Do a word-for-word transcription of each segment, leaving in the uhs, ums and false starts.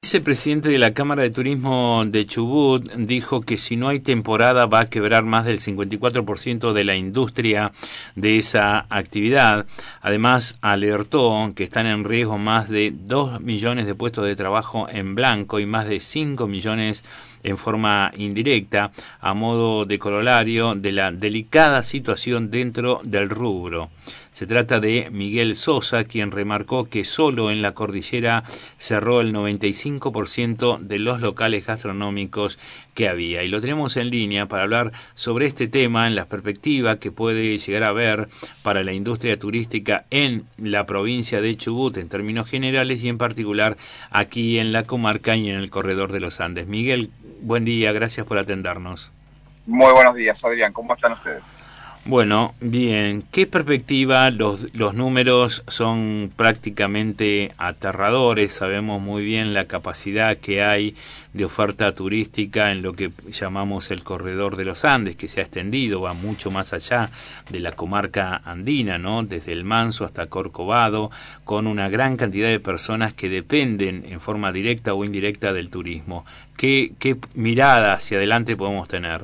Vicepresidente de la Cámara de Turismo de Chubut dijo que si no hay temporada va a quebrar más del cincuenta y cuatro por ciento de la industria de esa actividad. Además, alertó que están en riesgo más de dos millones de puestos de trabajo en blanco y más de cinco millones en forma indirecta, a modo de corolario de la delicada situación dentro del rubro. Se trata de Miguel Sosa, quien remarcó que solo en la cordillera cerró el noventa y cinco por ciento de los locales gastronómicos que había. Y lo tenemos en línea para hablar sobre este tema, en la perspectiva que puede llegar a haber para la industria turística en la provincia de Chubut en términos generales y en particular aquí en la comarca y en el corredor de los Andes. Miguel, buen día, gracias por atendernos. Muy buenos días, Adrián, ¿cómo están ustedes? Bueno, bien, ¿qué perspectiva? Los, los números son prácticamente aterradores, sabemos muy bien la capacidad que hay de oferta turística en lo que llamamos el corredor de los Andes, que se ha extendido, va mucho más allá de la comarca andina, ¿no? Desde el Manso hasta Corcovado, con una gran cantidad de personas que dependen en forma directa o indirecta del turismo. ¿Qué, qué mirada hacia adelante podemos tener?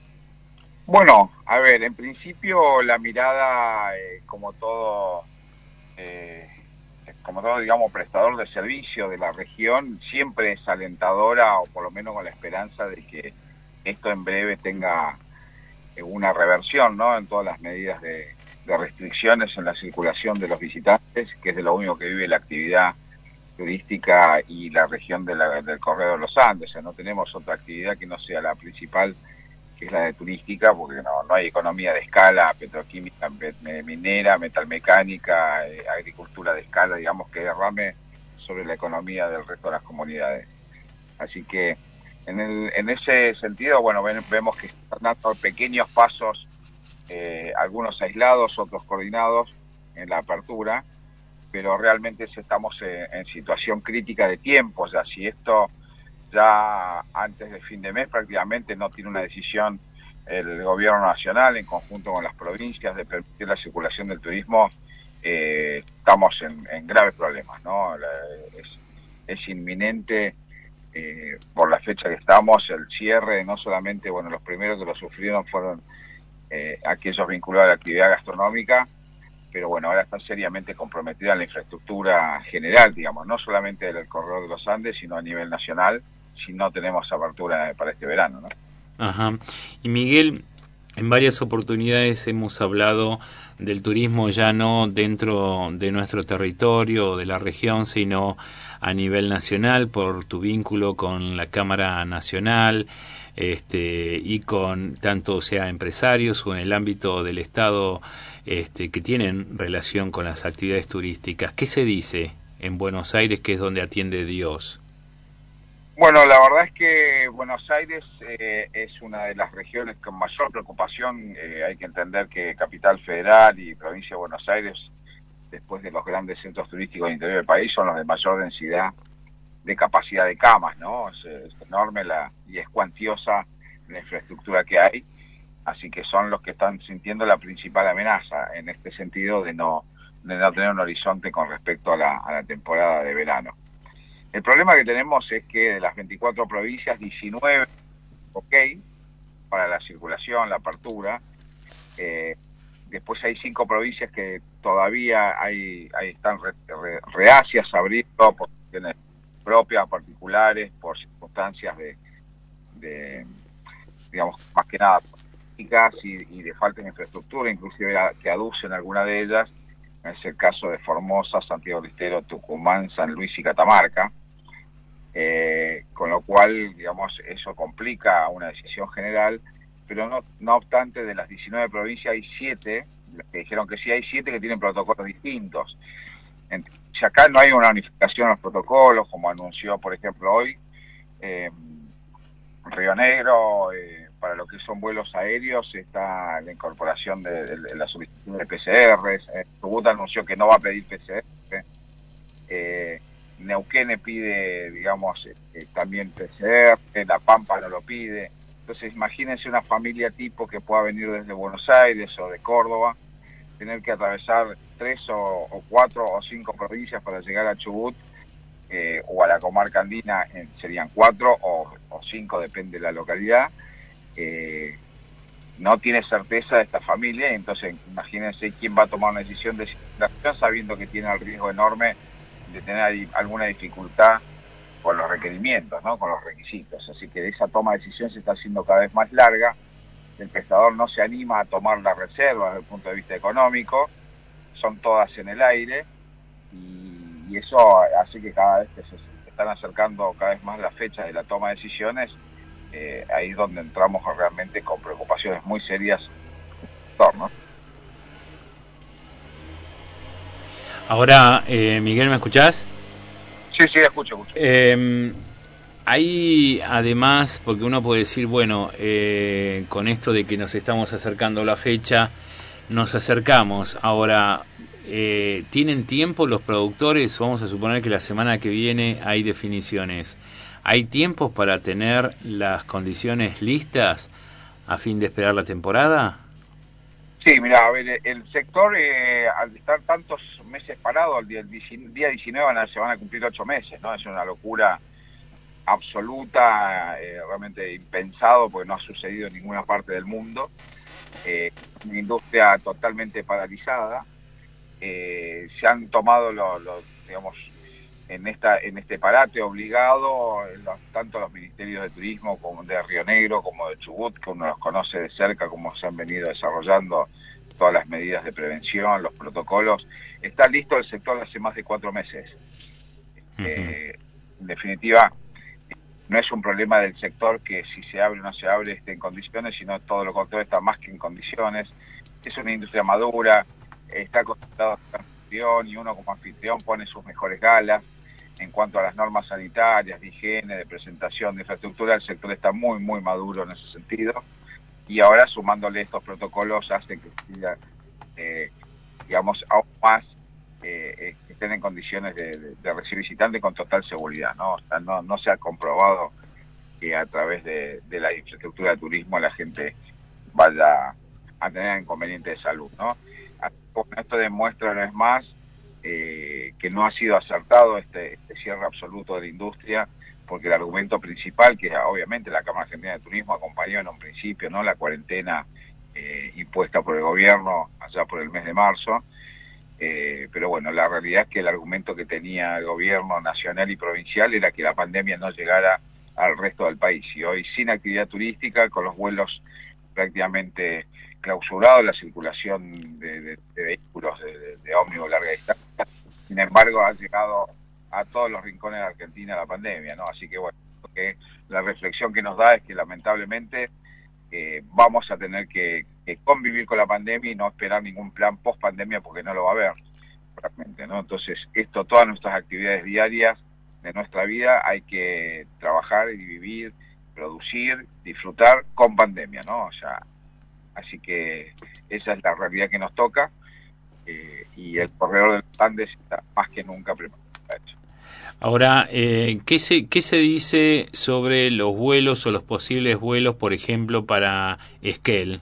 Bueno, a ver, en principio la mirada, eh, como todo, eh, como todo, digamos, prestador de servicio de la región, siempre es alentadora, o por lo menos con la esperanza de que esto en breve tenga eh, una reversión, ¿no? En todas las medidas de, de restricciones en la circulación de los visitantes, que es de lo único que vive la actividad turística y la región de la, del Corredor de los Andes. O sea, no tenemos otra actividad que no sea la principal, que es la de turística, porque no, no hay economía de escala, petroquímica, minera, metalmecánica, eh, agricultura de escala, digamos, que derrame sobre la economía del resto de las comunidades. Así que en, el, en ese sentido, bueno, ven, vemos que están dando pequeños pasos, eh, algunos aislados, otros coordinados en la apertura, pero realmente estamos en, en situación crítica de tiempo. O sea, si esto ya antes de fin de mes prácticamente no tiene una decisión el gobierno nacional en conjunto con las provincias de permitir la circulación del turismo, eh, estamos en, en graves problemas, ¿no? La, es, es inminente, eh, por la fecha que estamos, el cierre. No solamente, bueno, los primeros que lo sufrieron fueron eh, aquellos vinculados a la actividad gastronómica, pero bueno, ahora está seriamente comprometida la infraestructura general, digamos, no solamente del Corredor de los Andes, sino a nivel nacional, si no tenemos apertura para este verano, ¿no? Ajá. Y Miguel, en varias oportunidades hemos hablado del turismo ya no dentro de nuestro territorio o de la región, sino a nivel nacional, por tu vínculo con la Cámara Nacional, este, y con tanto sea empresarios o en el ámbito del Estado, este, que tienen relación con las actividades turísticas. ¿Qué se dice en Buenos Aires, que es donde atiende Dios? Bueno, la verdad es que Buenos Aires eh, es una de las regiones con mayor preocupación. Eh, hay que entender que Capital Federal y Provincia de Buenos Aires, después de los grandes centros turísticos del interior del país, son los de mayor densidad de capacidad de camas, ¿no? Es, es enorme la, y es cuantiosa la infraestructura que hay, así que son los que están sintiendo la principal amenaza en este sentido de no, de no tener un horizonte con respecto a la, a la temporada de verano. El problema que tenemos es que de las veinticuatro provincias, diecinueve, ok, para la circulación, la apertura. Eh, después hay cinco provincias que todavía hay, hay están re, re, reacias a abrirlo por cuestiones propias, particulares, por circunstancias de, de digamos, más que nada políticas y, y de falta de infraestructura, inclusive que aducen alguna de ellas. Es el caso de Formosa, Santiago del Estero, Tucumán, San Luis y Catamarca. Eh, con lo cual, digamos, eso complica una decisión general, pero no, no obstante, de las diecinueve provincias hay siete, las que dijeron que sí, hay siete que tienen protocolos distintos. Entonces, acá no hay una unificación de los protocolos, como anunció, por ejemplo, hoy, eh, Río Negro, eh, para lo que son vuelos aéreos, está la incorporación de, de, de la solicitud de P C Rs. Eh, Chubut anunció que no va a pedir P C R. Eh, Neuquén pide, digamos, eh, también P C R, La Pampa no lo pide. Entonces, imagínense una familia tipo que pueda venir desde Buenos Aires o de Córdoba, tener que atravesar tres o, o cuatro o cinco provincias para llegar a Chubut, eh, o a la comarca andina eh, serían cuatro o, o cinco, depende de la localidad. Eh, no tiene certeza esta familia, entonces imagínense quién va a tomar una decisión de circulación sabiendo que tiene el riesgo enorme de tener alguna dificultad con los requerimientos, ¿no? Con los requisitos. Así que esa toma de decisión se está haciendo cada vez más larga. El prestador no se anima a tomar las reservas desde el punto de vista económico, son todas en el aire, y, y eso hace que cada vez que se están acercando cada vez más las fechas de la toma de decisiones, eh, ahí es donde entramos realmente con preocupaciones muy serias en el sector, ¿no? Ahora, eh, Miguel, ¿me escuchás? Sí, sí, escucho, escucho. Eh, Ahí, además, porque uno puede decir, bueno, eh, con esto de que nos estamos acercando a la fecha, nos acercamos. Ahora, eh, ¿tienen tiempo los productores? Vamos a suponer que la semana que viene hay definiciones. ¿Hay tiempo para tener las condiciones listas a fin de esperar la temporada? Sí, mira, a ver, el sector, eh, al estar tantos meses parado, el día, el día diecinueve van a, se van a cumplir ocho meses, ¿no? Es una locura absoluta, eh, realmente impensado, porque no ha sucedido en ninguna parte del mundo. Eh, una industria totalmente paralizada. Eh, se han tomado los, los, digamos, en esta en este parate obligado, los, tanto los ministerios de turismo como de Río Negro como de Chubut, que uno los conoce de cerca, cómo se han venido desarrollando todas las medidas de prevención, los protocolos. Está listo el sector hace más de cuatro meses. Uh-huh. Eh, en definitiva, no es un problema del sector que si se abre o no se abre esté en condiciones, sino todo lo contrario, está más que en condiciones. Es una industria madura, está acostumbrado a ser anfitrión, y uno como anfitrión pone sus mejores galas. En cuanto a las normas sanitarias, de higiene, de presentación, de infraestructura, el sector está muy, muy maduro en ese sentido. Y ahora, sumándole estos protocolos, hace que siga, eh, digamos, aún más eh, que estén en condiciones de, de, de recibir visitantes con total seguridad, ¿no? O sea, no, no se ha comprobado que a través de, de la infraestructura de turismo la gente vaya a tener inconvenientes de salud, ¿no? Esto demuestra una vez más eh, que no ha sido acertado este, este cierre absoluto de la industria, porque el argumento principal, que obviamente la Cámara Argentina de Turismo acompañó en un principio, ¿no?, la cuarentena eh, impuesta por el gobierno allá por el mes de marzo, eh, pero bueno, la realidad es que el argumento que tenía el gobierno nacional y provincial era que la pandemia no llegara al resto del país, y hoy sin actividad turística, con los vuelos prácticamente clausurados, la circulación de, de, de vehículos de, de, de ómnibus larga distancia, sin embargo ha llegado a todos los rincones de Argentina la pandemia, ¿no? Así que bueno, que la reflexión que nos da es que lamentablemente eh, vamos a tener que, que convivir con la pandemia y no esperar ningún plan post pandemia, porque no lo va a haber realmente, ¿no? Entonces esto, todas nuestras actividades diarias de nuestra vida hay que trabajar y vivir, producir, disfrutar con pandemia, ¿no? O sea, así que esa es la realidad que nos toca, eh, y el corredor de los Andes está más que nunca preparado para eso. Ahora, eh, ¿qué se qué se dice sobre los vuelos o los posibles vuelos, por ejemplo, para Esquel?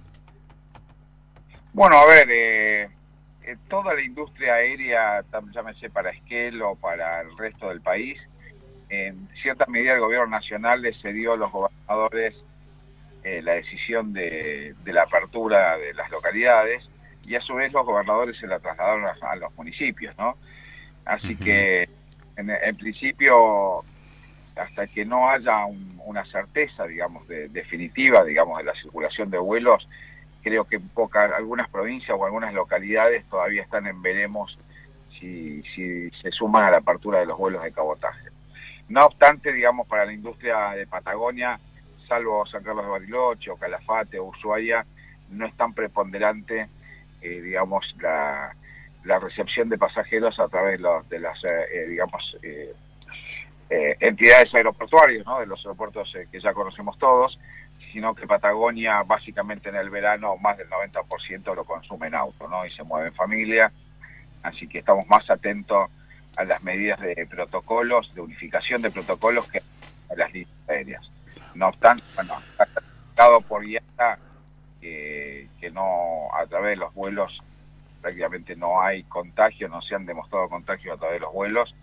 Bueno, a ver, eh, eh, toda la industria aérea, llámese para Esquel o para el resto del país, en cierta medida el gobierno nacional le cedió a los gobernadores eh, la decisión de, de la apertura de las localidades, y a su vez los gobernadores se la trasladaron a, a los municipios, ¿no? Así uh-huh. que en, en principio, hasta que no haya un, una certeza, digamos, de, definitiva, digamos, de la circulación de vuelos, creo que pocas, algunas provincias o algunas localidades todavía están en veremos si, si se suman a la apertura de los vuelos de cabotaje. No obstante, digamos, para la industria de Patagonia, salvo San Carlos de Bariloche o Calafate o Ushuaia, no es tan preponderante, eh, digamos, la, la recepción de pasajeros a través de, los, de las, eh, digamos, eh, eh, entidades aeroportuarias, ¿no?, de los aeropuertos eh, que ya conocemos todos, sino que Patagonia básicamente en el verano más del noventa por ciento lo consume en auto, ¿no?, y se mueve en familia, así que estamos más atentos a las medidas de protocolos, de unificación de protocolos, que a las líneas aéreas. No obstante, bueno, está certificado por I A T A que, que no, a través de los vuelos prácticamente no hay contagio, no se han demostrado contagios a través de los vuelos,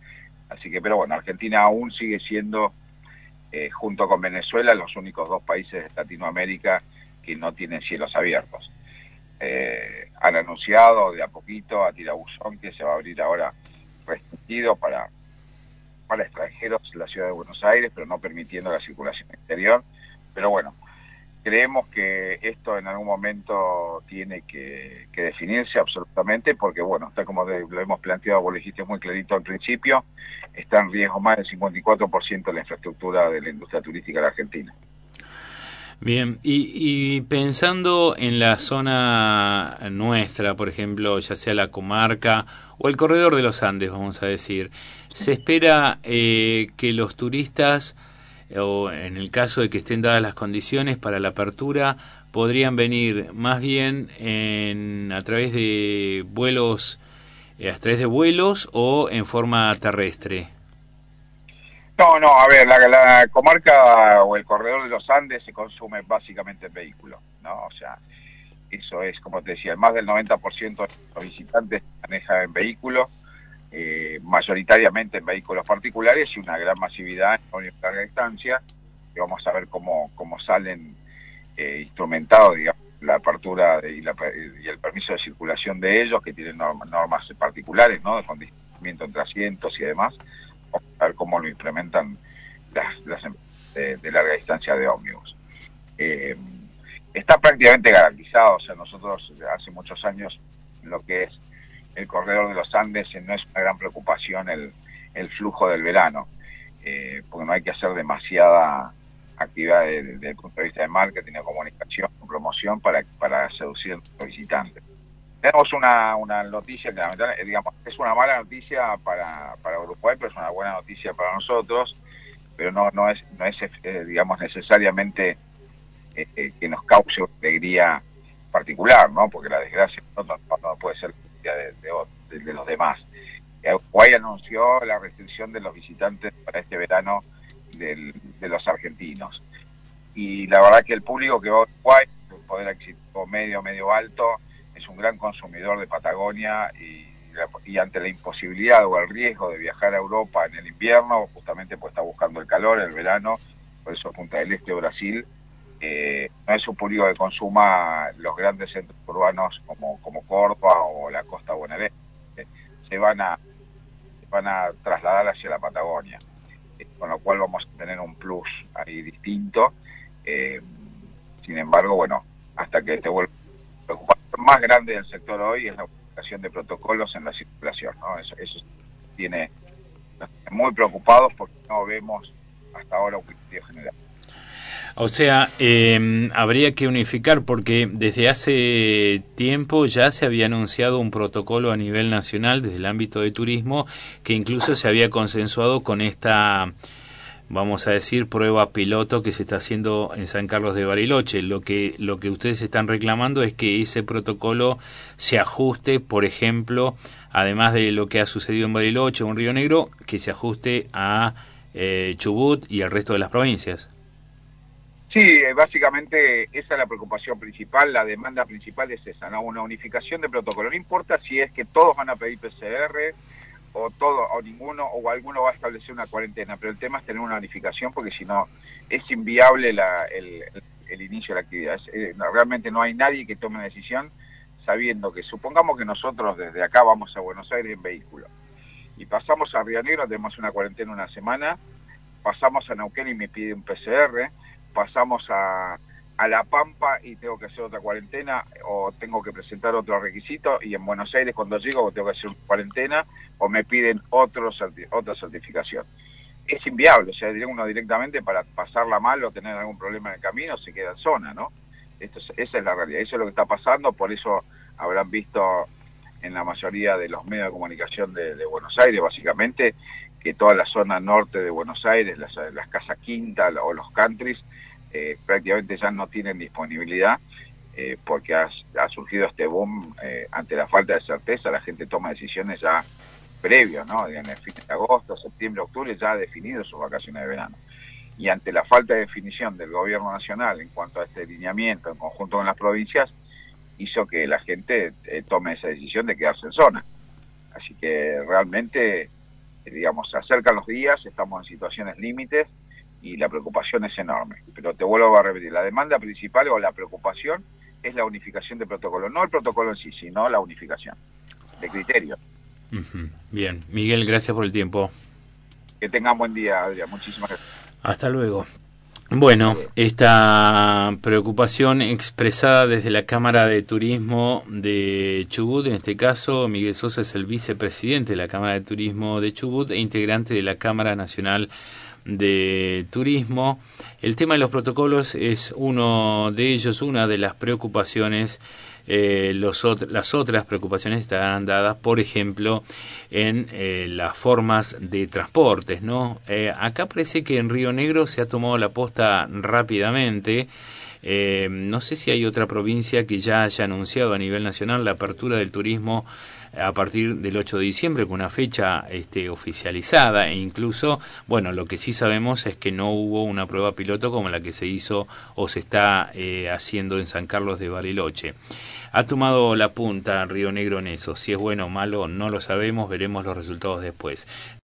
Así que, pero bueno, Argentina aún sigue siendo, eh, junto con Venezuela, los únicos dos países de Latinoamérica que no tienen cielos abiertos. Eh, han anunciado de a poquito a tirabuzón que se va a abrir ahora restringido para, para extranjeros en la ciudad de Buenos Aires, pero no permitiendo la circulación exterior. Pero bueno, creemos que esto en algún momento tiene que, que definirse absolutamente, porque bueno, está como de, lo hemos planteado, vos lo dijiste muy clarito al principio, está en riesgo más del cincuenta y cuatro por ciento de la infraestructura de la industria turística de la Argentina. Bien, y, y pensando en la zona nuestra, por ejemplo, ya sea la comarca o el corredor de los Andes, vamos a decir, ¿se espera eh, que los turistas, o en el caso de que estén dadas las condiciones para la apertura, podrían venir más bien en, a través de vuelos, eh, a través de vuelos o en forma terrestre? No, no, a ver, la, la comarca o el corredor de los Andes se consume básicamente en vehículos, ¿no? O sea, eso es, como te decía, más del noventa por ciento de los visitantes manejan en vehículos, eh, mayoritariamente en vehículos particulares y una gran masividad en larga distancia, que vamos a ver cómo, cómo salen eh, instrumentados, digamos, la apertura de, y, la, y el permiso de circulación de ellos, que tienen normas, normas particulares, ¿no? De condicionamiento entre asientos y demás. A ver cómo lo implementan las, las de, de larga distancia de ómnibus. Eh, está prácticamente garantizado, o sea, nosotros hace muchos años lo que es el corredor de los Andes no es una gran preocupación el, el flujo del verano, eh, porque no hay que hacer demasiada actividad desde, desde el punto de vista de marketing, de comunicación, de promoción para, para seducir a los visitantes. Tenemos una, una noticia que, digamos, es una mala noticia para, para Uruguay, pero es una buena noticia para nosotros, pero no no es, no es eh, digamos, necesariamente eh, eh, que nos cause una alegría particular, ¿no? Porque la desgracia no, no, no puede ser de, de, de, de los demás. Uruguay anunció la restricción de los visitantes para este verano del, de los argentinos. Y la verdad que el público que va a Uruguay, el poder adquisitivo medio, medio alto, es un gran consumidor de Patagonia y, y ante la imposibilidad o el riesgo de viajar a Europa en el invierno, justamente pues está buscando el calor, el verano, por eso Punta del Este o Brasil, eh, no es un público que consuma los grandes centros urbanos como, como Córdoba o la costa bonaerense, se van a, se van a trasladar hacia la Patagonia, eh, con lo cual vamos a tener un plus ahí distinto. Eh, sin embargo, bueno, hasta que te vuelva preocupación más grande del sector hoy es la aplicación de protocolos en la circulación, ¿no? Eso, eso tiene muy preocupados porque no vemos hasta ahora un criterio general. O sea, eh, habría que unificar porque desde hace tiempo ya se había anunciado un protocolo a nivel nacional desde el ámbito de turismo que incluso se había consensuado con esta, vamos a decir, prueba piloto que se está haciendo en San Carlos de Bariloche. Lo que lo que ustedes están reclamando es que ese protocolo se ajuste, por ejemplo, además de lo que ha sucedido en Bariloche o en Río Negro, que se ajuste a eh, Chubut y al resto de las provincias. Sí, básicamente esa es la preocupación principal, la demanda principal es esa, ¿no? Una unificación de protocolo. No importa si es que todos van a pedir P C R o todo o ninguno o alguno va a establecer una cuarentena, pero el tema es tener una unificación porque si no es inviable la, el, el, el inicio de la actividad. Es, eh, no, realmente no hay nadie que tome una decisión sabiendo que, supongamos que nosotros desde acá vamos a Buenos Aires en vehículo y pasamos a Río Negro, tenemos una cuarentena una semana, pasamos a Neuquén y me pide un P C R, pasamos a, a La Pampa y tengo que hacer otra cuarentena o tengo que presentar otro requisito, y en Buenos Aires cuando llego tengo que hacer una cuarentena o me piden otro certi otra certificación. Es inviable, o sea, uno directamente para pasarla mal o tener algún problema en el camino se queda en zona, ¿no? Esto es, esa es la realidad, eso es lo que está pasando, por eso habrán visto en la mayoría de los medios de comunicación de, de Buenos Aires, básicamente, que toda la zona norte de Buenos Aires, las, las casas quinta o los countries, eh, prácticamente ya no tienen disponibilidad, eh, porque ha, ha surgido este boom eh, ante la falta de certeza, la gente toma decisiones ya previos, ¿no? En el fin de agosto, septiembre, octubre, ya ha definido sus vacaciones de verano. Y ante la falta de definición del gobierno nacional en cuanto a este lineamiento en conjunto con las provincias, hizo que la gente eh, tome esa decisión de quedarse en zona. Así que realmente digamos, se acercan los días, estamos en situaciones límites y la preocupación es enorme. Pero te vuelvo a repetir, la demanda principal o la preocupación es la unificación de protocolo, no el protocolo en sí, sino la unificación de criterios. Uh-huh. Bien, Miguel, gracias por el tiempo. Que tengan buen día, Adrián, muchísimas gracias. Hasta luego. Bueno, esta preocupación expresada desde la Cámara de Turismo de Chubut, en este caso Miguel Sosa es el vicepresidente de la Cámara de Turismo de Chubut e integrante de la Cámara Nacional de Turismo. El tema de los protocolos es uno de ellos, una de las preocupaciones. Eh, los ot- las otras preocupaciones estarán dadas, por ejemplo, en eh, las formas de transportes, ¿no? Eh, acá parece que en Río Negro se ha tomado la posta rápidamente. Eh, no sé si hay otra provincia que ya haya anunciado a nivel nacional la apertura del turismo a partir del ocho de diciembre con una fecha este, oficializada, e incluso, bueno, lo que sí sabemos es que no hubo una prueba piloto como la que se hizo o se está eh, haciendo en San Carlos de Bariloche. Ha tomado la punta Río Negro en eso. Si es bueno o malo, no lo sabemos, veremos los resultados después.